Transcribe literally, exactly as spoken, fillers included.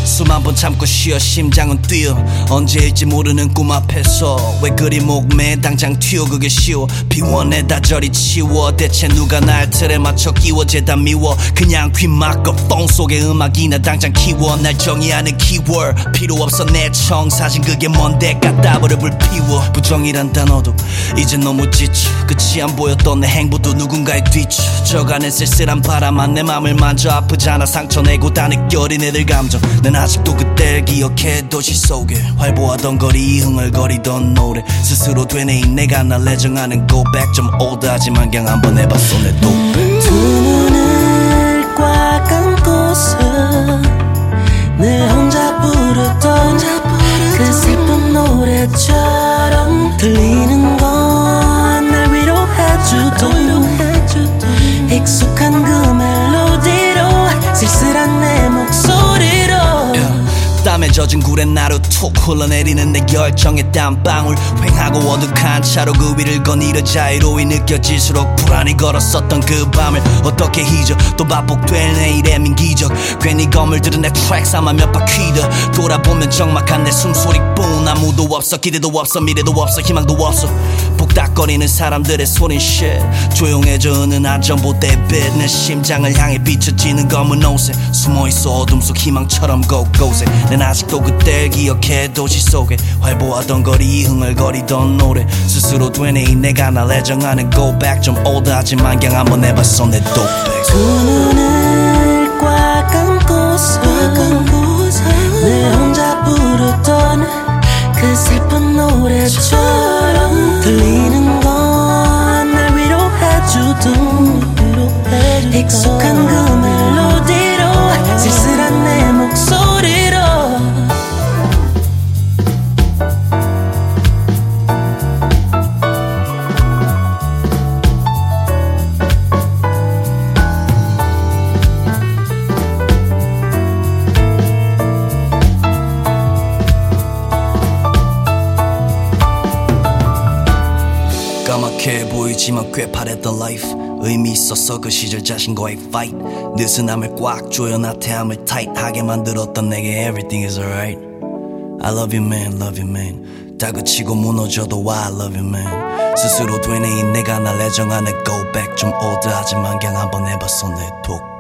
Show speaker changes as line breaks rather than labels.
수만 번 참고 쉬어 심장은 뛰어 언제일지 모르는 꿈 앞에서 왜 그리 목매 당장 튀어 그게 쉬워 비워내다 저리 치워 대체 누가 날 틀에 맞춰 끼워 죄다 미워 그냥 귀 막고 폰 속에 음악이나 당장 키워 날 정의하는 키워드 필요 없어 내 청사진 그게 뭔데 갖다 버려 불피워 부정이란 단어도 이제 너무 지쳐 끝이 안 보였던 내 행보도 누군가의 뒤쳐 저간의 쓸쓸한 바람만 내 맘을 만져 아프잖아 상처내고 다 느껴린 애들 감정 난 아직도 그때를 기억해 도시 속에 활보하던 거리 흥얼거리던 노래 스스로 되뇌인 내가 날 애정하는 go back 좀 올드하지만 그냥 한번 해봤어 내 도배
두 눈을 꽉 감고서 늘 혼자 부르던 그 슬픈 노래처럼 들리는 건 날 위로해주던 익숙한 그 멜로디로 쓸쓸한 내 목소리로
yeah. 땀에 젖은 굴에 나로 툭 흘러내리는 내 열정의 땀방울 휑하고 어둑한 차로 그 위를 거닐어 자유로이 느껴질수록 불안히 걸었었던 그 밤을 어떻게 잊어 또 반복될 내일의 민기적 괜히 거물들은 내 트랙 삼아 몇 바퀴 더 돌아보면 적막한 내 숨소리뿐 아무도 없어 기대도 없어 미래도 없어 희망도 없어 복닥거리는 사람들의 소린 shit 조용해져 어느 안전보대빛 내 심장을 향해 비춰지는 검은 옷에 숨어있어 어둠 속 희망처럼 go go새 난 아직도 그때를 기억해 도시 속에 활보하던 거리 흥얼거리던 노래 스스로 되뇌인 내가 날 애정하는 go back 좀 올드하지만 그냥 한번 해봤어 내 도백
두 눈을 꽉 감고서 늘 혼자 부르던 그 슬픈 노래처럼 들리는 건 날 위로해주던 익숙한 그 멜로디로 쓸쓸한 내 목소리로
까맣게 보이지만 꽤 바랬던 life 의미 있었어 그 시절 자신과의 fight 느슨함을 꽉 조여 나태함을 tight하게 만들었던 내게 everything is alright I love you man love you man 다그치고 무너져도 I love you man 스스로 되뇌인 내가 날 애정하는 go back 좀 올드하지만 그냥 한번 해봤어 내 독